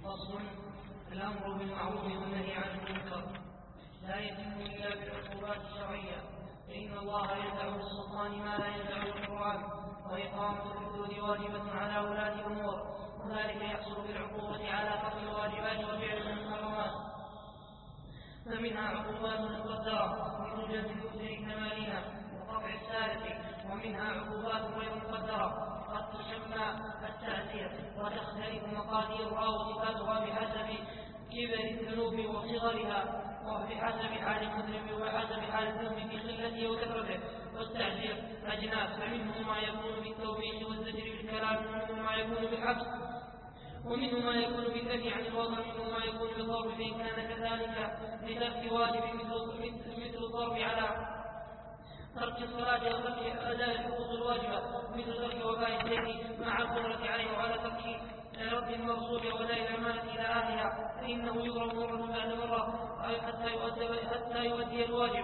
فصل. الأمر بالمعروف والنهي عن المنكر لا يتم إلا بالعقوبات الشرعية، فإن الله يدعو بالسلطان ما لا يدعو القرآن، وإقامة الحدود واجبة على ولاة الأمور، وذلك يحصل بالعقوبة على ترك الواجبات وفعل المحرمات. فمنها عقوبات مقدرة مثل جلد المسلم 80 وقطع السارق، ومنها عقوبات غير مقدرة قد تسمى التعزير، وتختلف مقاديرها وصفاتها بحسب كبر الذنوب وصغرها، وبحسب حال المذنب وحسب حال الذنب في قلته وكثرته. والتعزير أجناس، فمنه ما يكون بالتوبيخ والزجر بالكلام، ومنه ما يكون بالحبس، ومنه ما يكون بالنهي عن الوطن، ومنه ما يكون بالضرب فإن كان كذلك لترك واجب مثل الضرب على ترك الصلاة وترك أداء الحقوق الواجبة، مثل ترك وفاء الدين مع القدرة عليه، وعلى ترك رد المغصوب وأداء الأمانة إلى أهلها، فإنه يضرب مرة بعد مرة حتى يؤدي الواجب،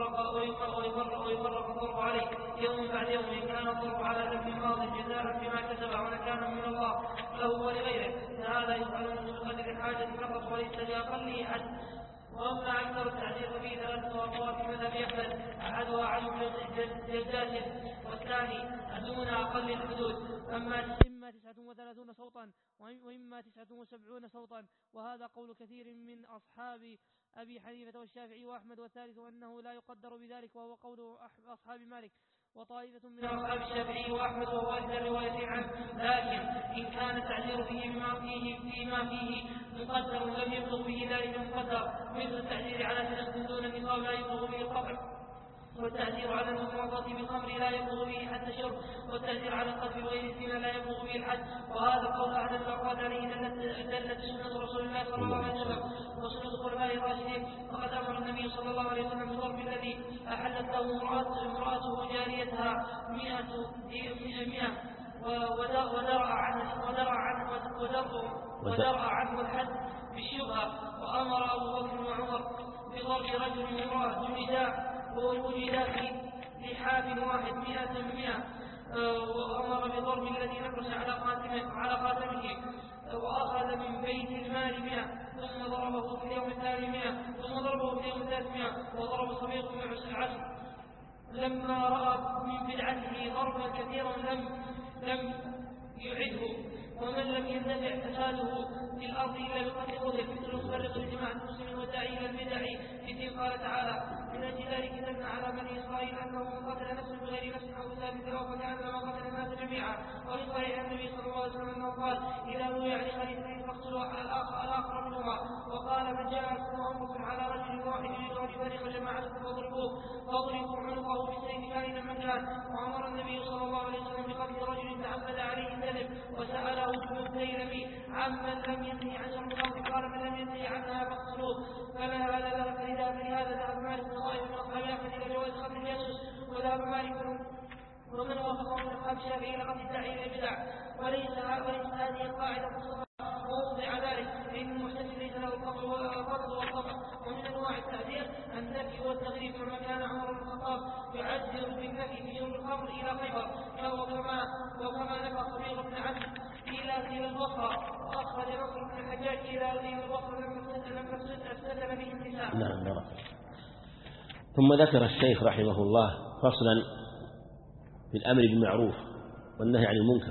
ويفرق الضرب عليه يوم بعد يوم، إن كان الضرب على ذنب ماض جزاء بما كسب ونكالا من الله له ولغيره، فهذا يفعل من بقدر الحاجة فقط وليس لأقله حد. وأما أكثر التعزير ففيه 3 أقوال في مذهب أحمد، أحدها عشر جلدات، والثاني دون أقل الحدود، إما 39 صوتا وإما 79 صوتا، وهذا قول كثير من أصحاب أبي حنيفة والشافعي وأحمد، والثالث أنه لا يقدر بذلك وهو قول أصحاب مالك وطائفة من أصحاب الشافعي وأحمد، وهو إحدى الروايتين عنه. لكن إن كان التعزير فيما فيه مقدر لم يبلغ به ذلك المقدر، مثل التعزير على سلف دون النقاب لا يبلغ به القطع، والتعزير على المفرطة بالخمر لا يبلغ به حد الشرب، والتعزير على القتل بغير الزنا لا يبلغ به الحد. وهذا قول أحد الأقوال عليه دلت سنة رسول الله صلى الله عليه وسلم وسنة الخلفاء الراشدين، وقد أمر النبي صلى الله عليه وسلم بضرب الذي أحلت له امرأته جاريتها 100 ودرأ عنه الحد بالشبهة. وأمر أبو بكر وعمر بضرب رجل وامرأة وجدا في لحاف واحد 100، وأمر بضرب الذي نكس على خاتمه، وأخذ من بيت المال 100، ثم ضربه في اليوم الثاني 100، ثم ضربه في اليوم الثالث 100، وضرب صديق من العشر. لما رأى من بدعته ضربا كثيرا لم يعده، ومن لم يندفع فساده في الأرض إلا بقتل قتل، مثل مفرق لجماعة المسلمين والداعي إلى البدع. إذ قال تعالى: من أجل ذلك كتبنا على بني إسرائيل أنه من قتل نفسا بغير نفس أو فساد في الأرض فكأنما قتل الناس جميعا. وفي صحيح النبي صلى الله عليه وسلم أنه قال: إذا بويع لخليفتين فاقتلوا الآخر منهما. وقال: من جاءكم أمركم على رجل واحد يريد أن يفرق جماعتكم فاضربوا عنقه بالسيف كائنا من كان. وأمر النبي صلى الله عليه وسلم بقتل رجل تعمد عليه الكذب وسأله ابن الديلمي عمن لم ينهي عن شرب الخمر، قال: من لم ينهي عنها فاقتلوه. فلهذا ذهب مالك وطائفة من أصحاب أحمد إلى جواز قتل الجاسوس، وذهب مالك ومن وافقه من أصحاب الشافعي إلى قتل الداعي إلى البدع. وليس هذه القاعدة ووضع ذلك فإن المحتسب ليس له القتل والقطع. ومن أنواع التعذير النفي والتغريب، كما كان عمر بن الخطاب يعذر بالنفي في شرب الخمر إلى خيبر، وكما نفى صبيغ بن عبد إلى البصرة، وأخرج نصر بن الحجاج إلى البصرة لم تفتتن به النساء. نعم. ثم ذكر الشيخ رحمه الله فصلا في الأمر بالمعروف والنهي عن المنكر،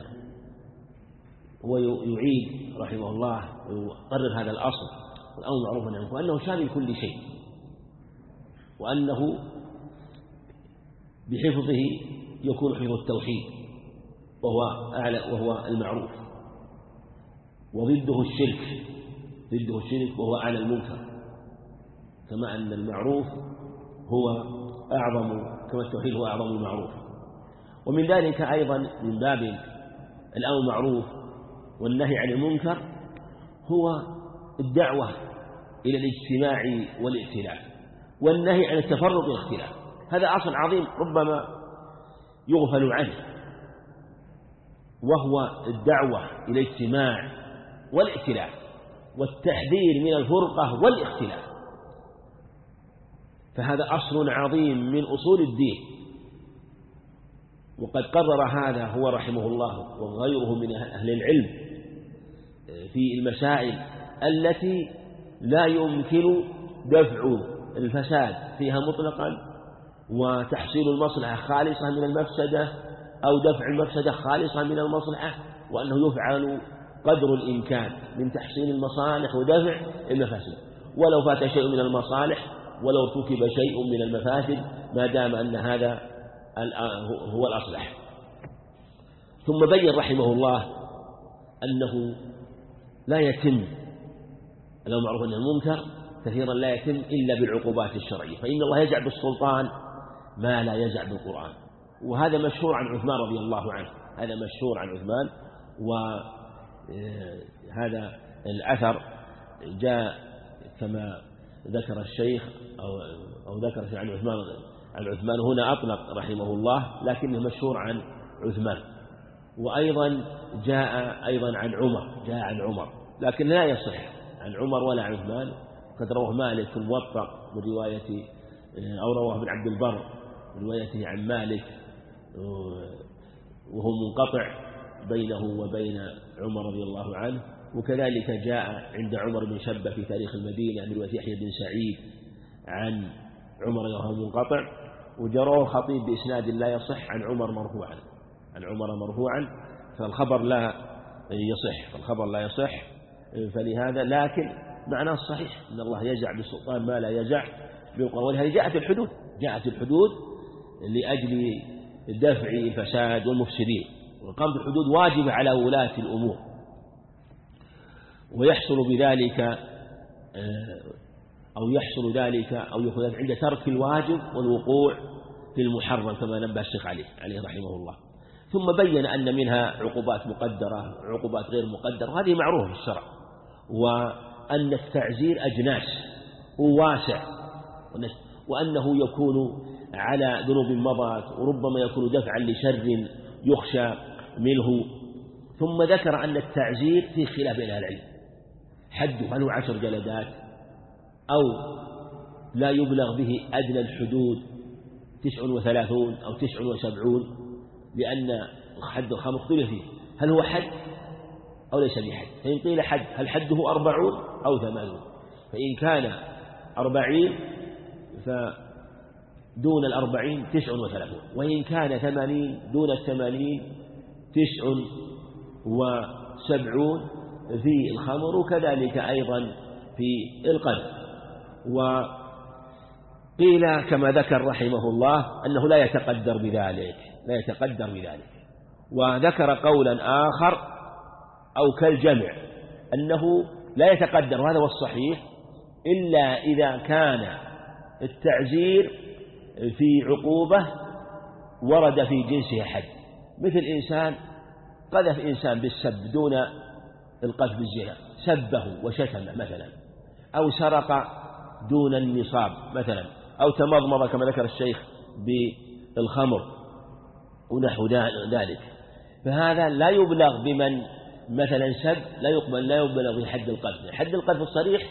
ويعيد رحمه الله ويقرر هذا الأصل: الأمر بالمعروف والنهي عن المنكر، وأنه شامل كل شيء، وأنه بحفظه يكون حفظ التوحيد وهو المعروف، وضده الشرك وهو أعلى المنكر، كما أن المعروف هو أعظم، كما التوحيد هو أعظم المعروف. ومن ذلك أيضا من باب الأمر بالمعروف والنهي عن المنكر هو الدعوة إلى الاجتماع والائتلاف، والنهي عن التفرق والاختلاف. هذا أصل عظيم ربما يغفل عنه، وهو الدعوة إلى الاجتماع والائتلاف والتحذير من الفرقة والاختلاف. فهذا أصل عظيم من أصول الدين، وقد قرر هذا هو رحمه الله وغيره من أهل العلم في المسائل التي لا يمكن دفع الفساد فيها مطلقا وتحصيل المصلحة خالصة من المفسدة أو دفع المفسدة خالصة من المصلحة، وأنه يفعل قدر الإمكان من تحصيل المصالح ودفع المفاسد، ولو فات شيء من المصالح ولو ارتكب شيء من المفاسد ما دام أن هذا هو الأصلح. ثم بين رحمه الله أنه لا يتم لو معروف أن المنكر كثيرا لا يتم إلا بالعقوبات الشرعية، فإن الله يجعل بالسلطان ما لا يجعل بالقرآن، وهذا مشهور عن عثمان رضي الله عنه، هذا مشهور عن عثمان. وهذا الأثر جاء كما ذكر الشيخ أو ذكر عن عثمان هنا أطلق رحمه الله، لكنه مشهور عن عثمان. وأيضا جاء أيضا عن عمر لكن لا يصح عن عمر ولا عن عثمان. قد رواه مالك في الموطأ من رواية أو رواه ابن عبد البر من روايته عن مالك وهو منقطع بينه وبين عمر رضي الله عنه. وكذلك جاء عند عمر بن شبة في تاريخ المدينة من رواية يحيى بن سعيد عن عمر وهو منقطع، وجروه الخطيب بإسناد لا يصح عن عمر مرفوعا، فالخبر لا يصح. فلهذا لكن معناه الصحيح أن الله يجع بالسلطان ما لا يجع بالقرآن، ولهذا جاءت الحدود لأجل دفع الفساد والمفسدين، وقامت الحدود واجبة على ولاة الأمور، ويحصل بذلك أو يكون عند ترك الواجب والوقوع في المحرم كما نبه الشيخ عليه رحمه الله. ثم بين أن منها عقوبات مقدرة وعقوبات غير مقدرة، وهذه معروفة في الشرع، وأن التعزير أجناس وواسع، وأنه يكون على ذنوب مضت وربما يكون دفعا لشر يخشى منه. ثم ذكر أن التعزير في خلاف بين أهل العلم، حده هل هو 10 جلدات أو لا يبلغ به أدنى الحدود 39 أو 79، لأن حد الخمر اختلف فيه هل هو حد أو ليس بحد. فإن قيل حد هل حده 40 أو 80، فإن كان 40 فدون 40 39، وإن كان 80 دون 80 79 في الخمر، وكذلك أيضا في القذف. وقيل كما ذكر رحمه الله أنه لا يتقدر بذلك. وذكر قولا آخر أو كالجمع أنه لا يتقدر، وهذا هو الصحيح، إلا إذا كان التعزير في عقوبة ورد في جنسها حد، مثل إنسان قذف إنسان بالسب دون القذف بالزنا، سبه وشتمه مثلا، أو سرق دون النصاب مثلا، أو تمضمض كما ذكر الشيخ بالخمر ونحو ذلك، فهذا لا يبلغ بمن مثلا سب، لا يبلغ بحد القذف. حد القذف الصريح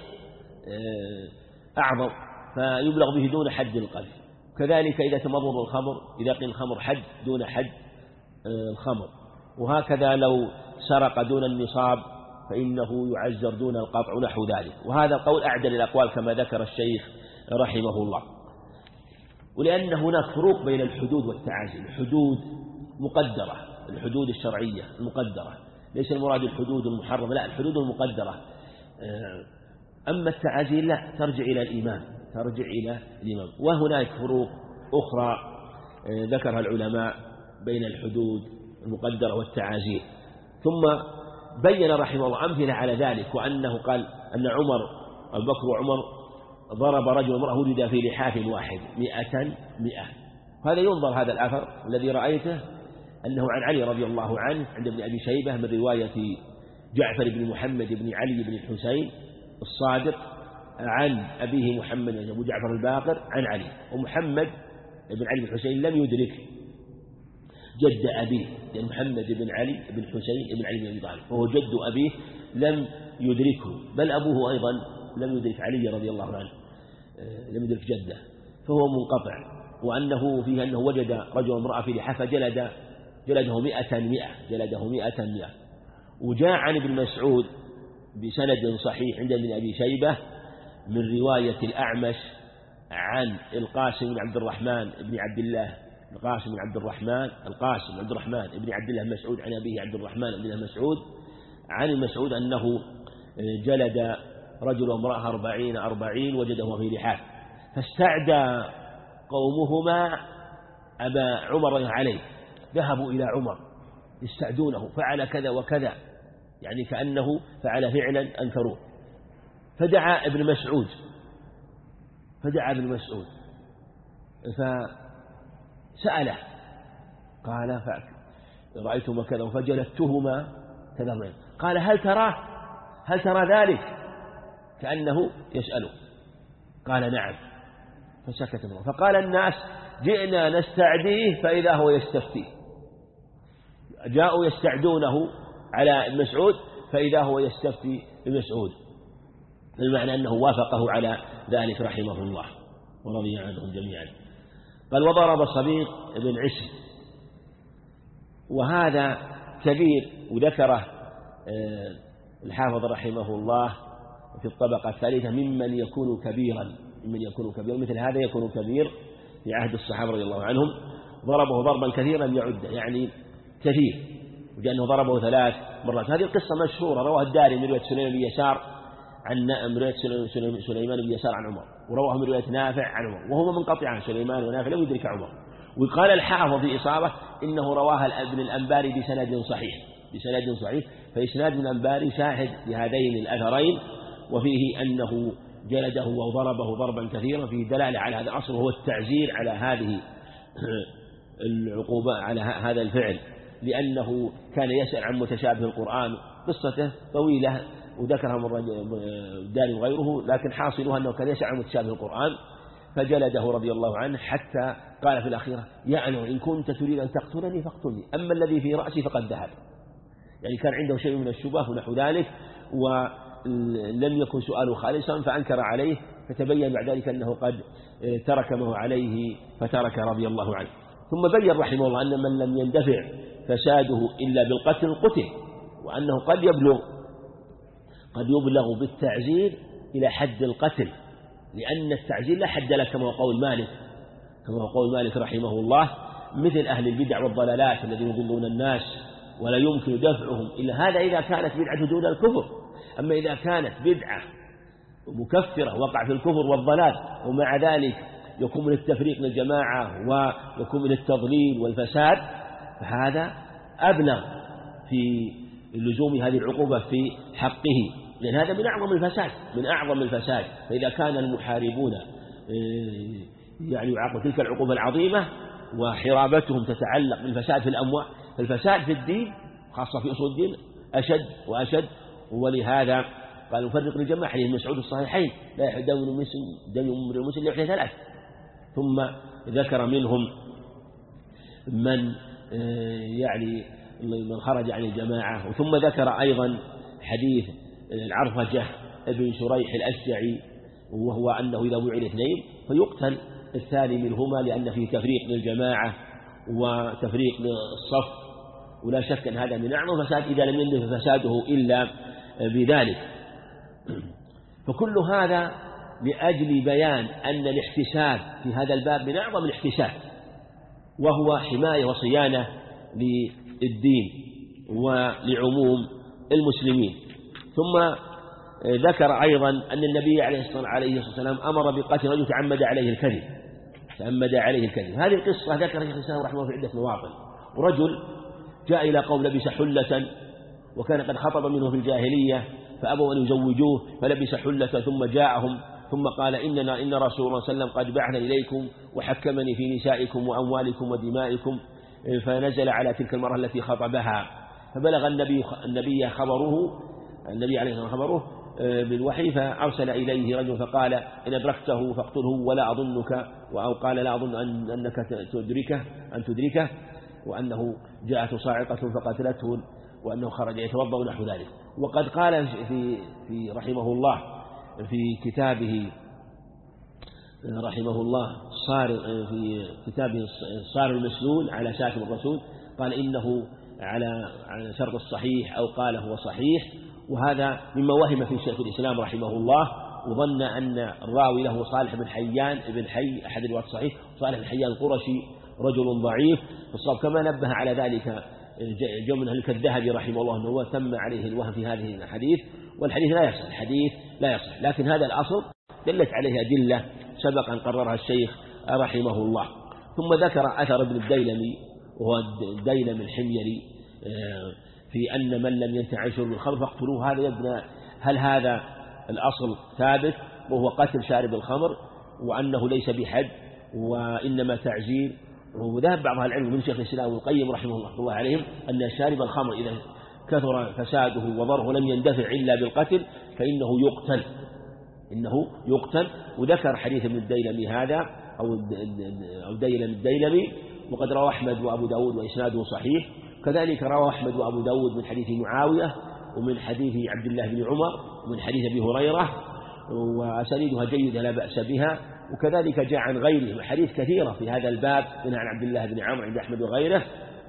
أعظم، فيبلغ به دون حد القذف. كذلك إذا تمضمض الخمر، إذا قيل الخمر حد دون حد الخمر. وهكذا لو سرق دون النصاب فإنه يعزر دون القطع ونحو ذلك. وهذا قول أعدل الأقوال كما ذكر الشيخ رحمه الله. ولأن هناك فروق بين الحدود والتعازي. الحدود مقدرة، الحدود الشرعية المقدرة، ليس المراد الحدود المحرمة، لا، الحدود المقدرة. أما التعازي لا، ترجع إلى الإمام. وهناك فروق أخرى ذكرها العلماء بين الحدود المقدرة والتعازي. ثم بين رحمه الله أمثلة على ذلك، وأنه قال أن أبو بكر وعمر ضرب رجل وامرأة ولد في لحاف واحد 100. هذا ينظر هذا الأثر الذي رأيته أنه عن علي رضي الله عنه عند ابن أبي شيبة من رواية جعفر بن محمد بن علي بن الحسين الصادق عن أبيه محمد أبو جعفر الباقر عن علي. ومحمد بن علي بن الحسين لم يدرك جد أبيه، يعني محمد بن علي بن حسين بن علي بن أبي طالب، وهو جد أبيه لم يدركه، بل أبوه أيضا لم يدرك علي رضي الله عنه، لم يدرك جده، فهو منقطع. وأنه فيه أنه وجد رجل وامرأة في لحاف جلده 100. وجاء عن ابن مسعود بسند صحيح عند ابن أبي شيبة من رواية الأعمش عن القاسم بن عبد الرحمن بن عبد الله القاسم بن عبد الرحمن بن عبد الله مسعود عن أبيه عبد الرحمن بن مسعود عن المسعود أنه جلد رجل وامرأة 40 وجده في لحاف، فاستعدى قومهما أبا عمر عليه، ذهبوا إلى عمر يستعدونه، فعل كذا وكذا، يعني كأنه فعل فعلا أنكروه. فدعا ابن مسعود فسأله قال رأيتما كذا فجلدتهما كذا، قال هل ترى ذلك؟ كأنه يسأله، قال نعم، فسكت منه. فقال الناس جئنا نستعديه فإذا هو يستفتي، جاءوا يستعدونه على ابن مسعود فإذا هو يستفتي ابن مسعود، المعنى أنه وافقه على ذلك رحمه الله ورضي عنهم جميعا. قال وضرب صبيغ بن عشر، وهذا كبير، وذكره الحافظ رحمه الله في الطبقة الثالثة ممن يكون كبيرا، مثل هذا يكون كبير في عهد الصحابة رضي الله عنهم. ضربه ضربا كثيرا يعد، يعني كثير، وجأنه ضربه 3 مرات. هذه القصة مشهورة، رواه الدارمي من رواية سليمان بن يسار عن عمر، ورواه من رواية نافع عن عمر، وهما منقطعان سليمان ونافع لم يدرك عمر. وقال الحافظ في إصابة إنه رواها ابن الأنباري بسند صحيح، فإسناد ابن الأنباري شاهد لهذين الأثرين، وفيه أنه جلده وضربه ضربا كثيرا، فيه دلالة على هذا الأصل، وهو التعزير على هذه العقوبة، على هذا الفعل، لأنه كان يسأل عن متشابه القرآن. قصته طويلة وذكرها الدارمي وغيره، لكن حاصلها أنه كان يسأل عن متشابه القرآن، فجلده رضي الله عنه حتى قال في الأخيرة يعني إن كنت تريد أن تقتلني فاقتلني، أما الذي في رأسي فقد ذهب، يعني كان عنده شيء من الشبهة ونحو ذلك، ولم يكن سؤاله خالصا فأنكر عليه، فتبين بعد ذلك أنه قد ترك ما هو عليه فترك رضي الله عنه. ثم بين رحمه الله أن من لم يندفع فساده إلا بالقتل قتل، وأنه قد يبلغ بالتعزير إلى حد القتل، لأن التعزير لا حد له، كما هو قول مالك رحمه الله، مثل أهل البدع والضلالات الذين يضلون الناس ولا يمكن دفعهم إلا هذا إذا كانت بدعة دون الكفر. أما إذا كانت بدعة مكفرة وقع في الكفر والضلال، ومع ذلك يكون من التفريق للجماعة ويكون من التضليل والفساد، فهذا أبلغ في لزوم هذه العقوبة في حقه، لأن هذا من أعظم الفساد. فإذا كان المحاربون يعني يعاقبون تلك العقوبة العظيمة وحرابتهم تتعلق بالفساد في الأموال، فالفساد في الدين خاصة في أصول الدين أشد وأشد. ولهذا قال نفرق للجماعة، حديث مسعود الصحيحين لا يحل دم المسلم لوحده 3. ثم ذكر منهم من يعني من خرج عن الجماعة. ثم ذكر أيضا حديث العرفجة ابن شريح الأشجعي، وهو أنه إذا وعد 2 فيقتل الثاني منهما، لأن فيه تفريق للجماعة وتفريق للصف، ولا شك أن هذا من أعظم فساد إذا لم يندفع فساده إلا بذلك. فكل هذا لأجل بيان أن الاحتساب في هذا الباب من أعظم الاحتساب، وهو حماية وصيانة للدين ولعموم المسلمين. ثم ذكر أيضا أن النبي عليه الصلاة والسلام أمر بقتل رجل تعمد عليه الكذب. هذه القصة ذكر شيخ الإسلام رحمه الله في عدة مواطن. ورجل جاء إلى قوم لبس حلة، وكان قد خطب منه في الجاهلية فأبوا أن يزوجوه، فلبس حلة ثم جاءهم ثم قال إن رسول الله صلى الله عليه وسلم قد بعثني إليكم وحكمني في نسائكم وأموالكم ودمائكم، فنزل على تلك المرأة التي خطبها، فبلغ النبي عليه الصلاة خبره بالوحي، فأرسل إليه رجل فقال إن أدركته فاقتله ولا أظنك، أو قال لا أظن أنك تدركه، وأنه جاءته صاعقة فقتلته، وأنه خرج يتوضأ نحو ذلك. وقد قال في رحمه الله في كتابه رحمه الله في كتابه صار المسلول على شاتم الرسول، قال إنه على شرط الصحيح، أو قال هو صحيح، وهذا مما وهم في شيخ الإسلام رحمه الله، وظن أن الراوي له صالح بن حيان بن حي أحد الرواة الصحيح، صالح بن حيان القرشي رجل ضعيف، فالصواب كما نبه على ذلك جو من الذهبي رحمه الله أنه تم عليه الوهم في هذه الحديث، والحديث لا يصح، الحديث لا يصح، لكن هذا الأصل دلت عليه أدلة سبق أن قررها الشيخ رحمه الله. ثم ذكر أثر ابن الديلمي وهو الديلمي الحميري في أن من لم ينتهي عن شرب الخمر فاقتلوه. هذا يبنى هل هذا الأصل ثابت وهو قتل شارب الخمر وأنه ليس بحد وإنما تعزير؟ وذهب بعض أهل العلم من شيخ الإسلام والقيم رحمه الله عليهم أن شارب الخمر إذا كثر فساده وضره لم يندفع إلا بالقتل فإنه يقتل. وذكر حديث ابن الديلمي هذا أو الديلمي، وقد روى أحمد وأبو داود وإسناده صحيح. كذلك روى أحمد وأبو داود من حديث معاوية ومن حديث عبد الله بن عمر ومن حديث أبي هريرة، وأسانيدها جيدة لا بأس بها. وكذلك جاء عن غيره حديث كثيرة في هذا الباب منها عن عبد الله بن عمرو عند أحمد وغيره.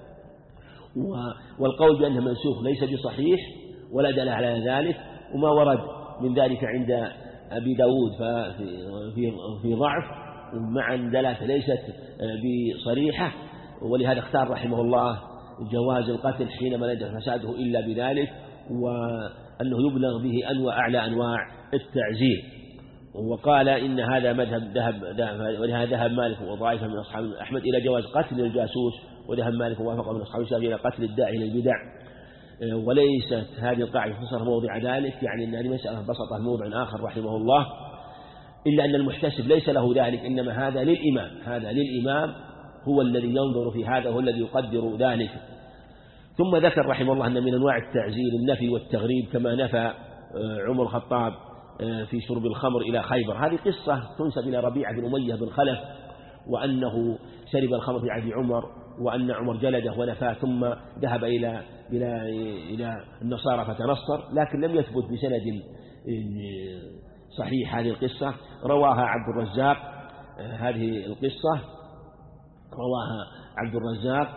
والقول بأنه منسوخ ليس بصحيح ولا دليل على ذلك، وما ورد من ذلك عند أبي داود في ضعف مع دلالة ليست بصريحة، ولهذا اختار رحمه الله جواز القتل حينما لا يدرك فساده إلا بذلك، وأنه يبلغ به أعلى أنواع التعزير. وقال إن هذا مذهب ولهذا ذهب مالك وضعيفة من أصحاب أحمد إلى جواز قتل الجاسوس، وذهب مالك ووافق من أصحاب الشافعي إلى قتل الداعي إلى البدع. وليست هذه القاعدة خصوصا موضع ذلك، يعني أن هذه مسألة بسطها موضع آخر رحمه الله، إلا أن المحتسب ليس له ذلك، إنما هذا للإمام هو الذي ينظر في هذا، هو الذي يقدر ذلك. ثم ذكر رحمه الله أن من أنواع التعزير النفي والتغريب، كما نفى عمر الخطاب في شرب الخمر إلى خيبر. هذه قصة تنسب إلى ربيعة بن أمية بن خلف، وأنه شرب الخمر في عهد عمر، وأن عمر جلده ونفاه، ثم ذهب إلى النصارى فتنصر، لكن لم يثبت بسند صحيح هذه القصة. رواها عبد الرزاق، هذه القصة رواها عبد الرزاق،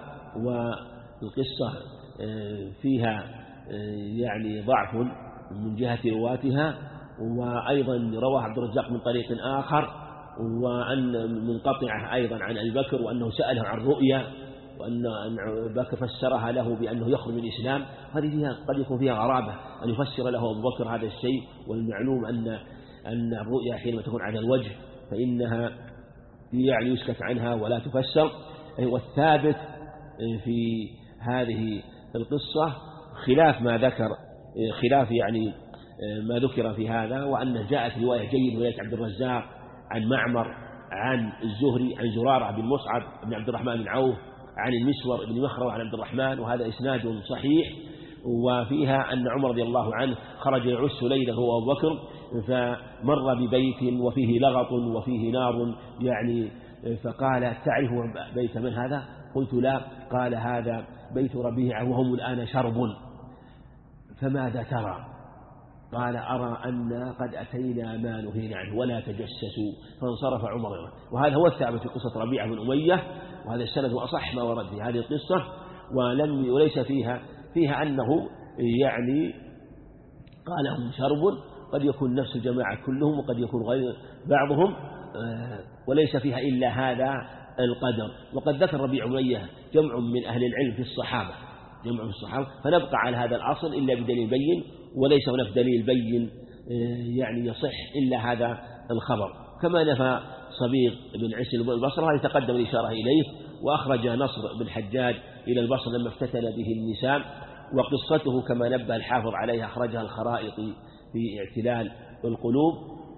والقصة فيها يعني ضعف من جهة رواتها، وأيضا رواها عبد الرزاق من طريق آخر وأن منقطعة أيضا عن أبي بكر، وأنه سأله عن رؤيا، وأن أبي بكر فسرها له بأنه يخرج من الإسلام. هذه فيها قد يكون فيها غرابة أن يفسر له أبو بكر هذا الشيء، والمعلوم أن الرؤيا حينما تكون على الوجه فإنها يعني يسكت عنها ولا تفسر. والثابت في هذه القصة خلاف ما ذكر، خلاف يعني ما ذكر في هذا، وأن جاءت رواية جيدة رواية عبد الرزاق عن معمر عن الزهري عن زرارة بن مصعب بن عبد الرحمن بن عوف عن المسور بن مخرم عن عبد الرحمن، وهذا إسناد صحيح. وفيها أن عمر رضي الله عنه خرج يعس ليلا هو أبو بكر، فمر ببيت وفيه لغط وفيه نار، يعني فقال تعرف بيت من هذا؟ قلت لا. قال هذا بيت ربيعة وهم الآن شرب، فماذا ترى؟ قال أرى أن قد أتينا ما نهينا عنه ولا تجسسوا. فانصرف عمر. وهذا هو الثابت في قصة ربيعة بن أمية، وهذا السند أصح ما ورد في هذه القصة، وليس فيها أنه يعني قال هم شرب، قد يكون نفس الجماعة كلهم وقد يكون غير بعضهم، وليس فيها إلا هذا القدر. وقد ذكر ربيع بن أمية جمع من أهل العلم في الصحابة، فنبقى على هذا الأصل إلا بدليل بين، وليس هناك دليل بين يعني يصح إلا هذا الخبر. كما نفى صبيغ بن عيسى البصرة، هذا تقدم الإشارة إليه. وأخرج نصر بن الحجاج إلى البصر لما افتتن به النساء، وقصته كما نبه الحافظ عليها أخرجها الخرائطي في اعتلال القلوب.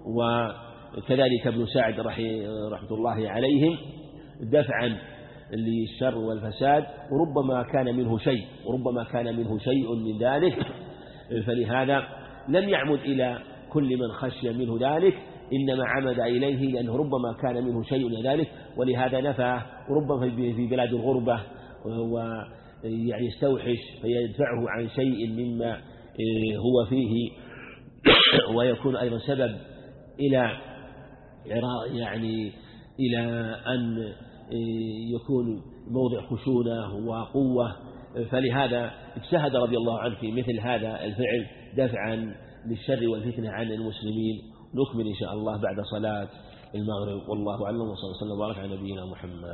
وكذلك ابن سعد رحمة الله عليهم دفعا للشر والفساد، وربما كان منه شيء من ذلك، فلهذا لم يعمد إلى كل من خشي منه ذلك، إنما عمد إليه لأنه ربما كان منه شيء من ذلك، ولهذا نفى. وربما في بلاد الغربة ويعني يستوحش فيدفعه عن شيء مما هو فيه، ويكون أيضا سبب إلى أن يكون موضع خشونة وقوة فلهذا اجتهد رضي الله عنه في مثل هذا الفعل دفعا للشر والفتنة عن المسلمين. نكمل إن شاء الله بعد صلاة المغرب، والله أعلم، وصلى الله وبارك على نبينا محمد.